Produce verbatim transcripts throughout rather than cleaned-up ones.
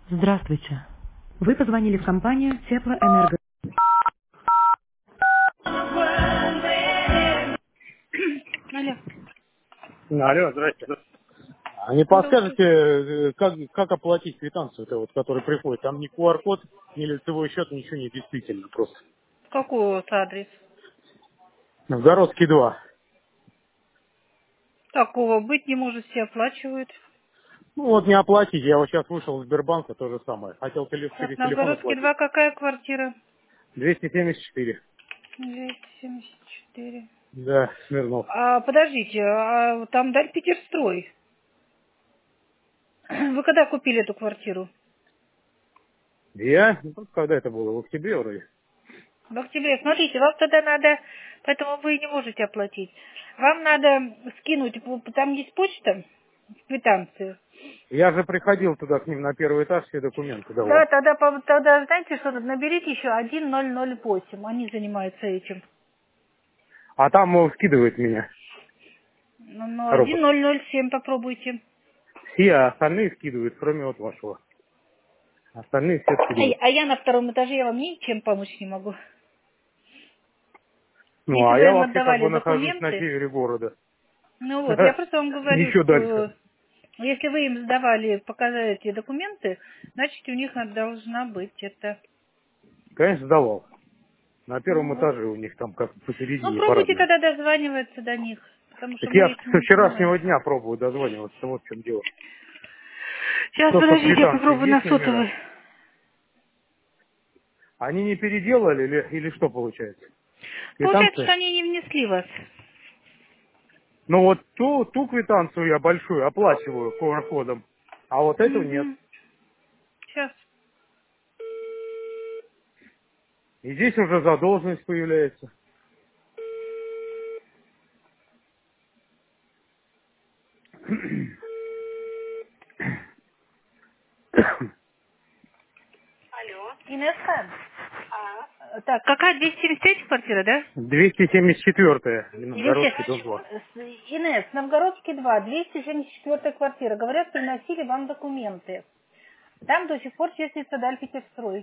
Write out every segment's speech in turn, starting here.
Здравствуйте. Вы позвонили в компанию Теплоэнерго. Алло. Алло, здрасте. А не Добрый. подскажете, э, как, как оплатить квитанцию, вот, которая приходит? Там ни Q R-код, ни лицевой счет, ничего не действительно просто. Какой у вас адрес? Новгородский два. Такого быть не может, все оплачивают. Ну вот не оплатить, я вот сейчас вышел из Сбербанка, то же самое. Хотел теле- Так, через телефон Новгородский оплатить. два, какая квартира? двести семьдесят четыре. двести семьдесят четыре. Да, Смирнов. А, подождите, а там даль Питерстрой. Вы когда купили эту квартиру? Я? Ну, когда это было? В октябре вроде. В октябре. Смотрите, вам тогда надо, поэтому вы не можете оплатить. Вам надо скинуть, там есть почта, квитанцию. Я же приходил туда к ним на первый этаж, все документы Да, давал. тогда, по- тогда знаете, что тут наберите еще один ноль ноль восемь. Они занимаются этим. А там он скидывает меня, Ну, ну, один робот. ноль ноль семь попробуйте. Все, а остальные скидывают, кроме вот вашего. Остальные все А, я скидывают. а я на втором этаже, я вам ничем помочь не могу. Ну, Если а вы я им вообще как отдавали бы нахожусь на документы, севере города. ну вот, я просто вам говорю, Еще дальше. что если вы им сдавали, показали эти документы, значит, у них надо- должна быть это. Конечно, сдавал. На Ну первом вот. этаже у них там как Ну, посередине пробуйте парадная. тогда дозваниваться до них, потому что Так мы я этим со не вчерашнего занимаемся. дня пробую дозваниваться, вот в чем дело. Сейчас, Что по подождите, я квитанции попробую на есть сотовый. номера? Они не переделали или, или что получается? Получается, что Квитанция? они не внесли вас. Ну вот ту, ту квитанцию я большую оплачиваю Q R-кодом, а вот эту нет. Угу. Сейчас. И здесь уже задолженность появляется. Алло. Инесса, А? э, так, какая двести семьдесят третья квартира, да? двести семьдесят четвертая, двести... Новгородский дом два. Инесс, Новгородский два, двести семьдесят четвёртая квартира. Говорят, приносили вам документы. Там до сих пор числится даль Питерстрой.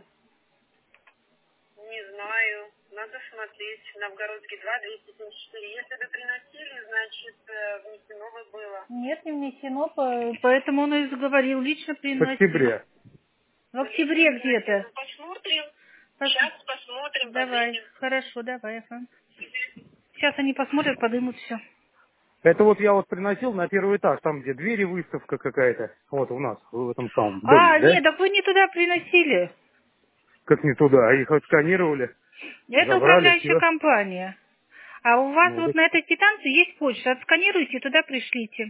Не знаю. Надо смотреть. Новгородский два, двести семьдесят четыре. Если бы приносили, значит, э, внесено бы было. Нет, не внесено, по- поэтому он и заговорил, лично С приносил. октября. В Лично октябре приносил. где-то. Ну, посмотрим. Пос- Сейчас посмотрим, Давай, подымем. хорошо, давай. ага. Сейчас они посмотрят, подымут все. Это вот я вот приносил на первый этаж, там где двери, выставка какая-то. Вот у нас, в этом самом доме, А, да? нет, так вы не туда приносили. Как не туда, а их отсканировали, Это забрали, управляющая все. компания. А у вас Ну, вот так на этой квитанции есть почта. Отсканируйте, туда пришлите.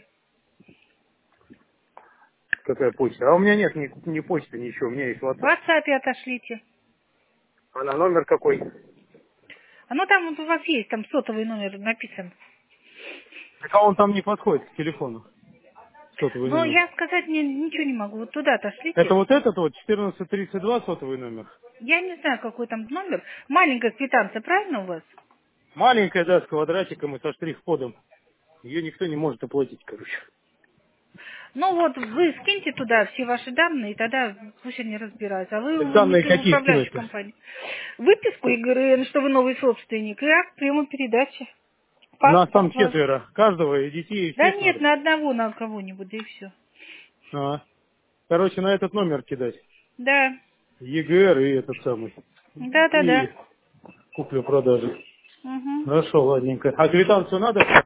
какая почта? А у меня нет ни, ни почты, ничего, у меня есть В WhatsApp. WhatsApp отошлите. А на номер какой? А ну там вот у вас есть, там сотовый номер написан. Так а он там не подходит к телефону, сотовый Но номер. я сказать мне ничего не могу. Вот туда Это отошлите. вот этот вот, четырнадцать тридцать два сотовый номер. Я не знаю, какой там номер. Маленькая квитанция, правильно у вас? Маленькая, да, с квадратиком и со штрих-кодом. Ее никто не может оплатить, короче. Ну вот вы скиньте туда все ваши данные, и тогда пусть они разбираются. А вы Так данные внесли в какие управляющую скинуть-то? компанию. Выписку и ГРН, что вы новый собственник, и акт приема передачи. Нас Паспорт там ваш. четверо. Каждого и детей, и Да всех нет, надо. на одного, на кого-нибудь, да и все. А. Короче, на этот номер кидать. Да, Е Г Р и этот самый. да, да, И да. куплю-продажу. Угу. Хорошо, ладненько. А квитанцию надо?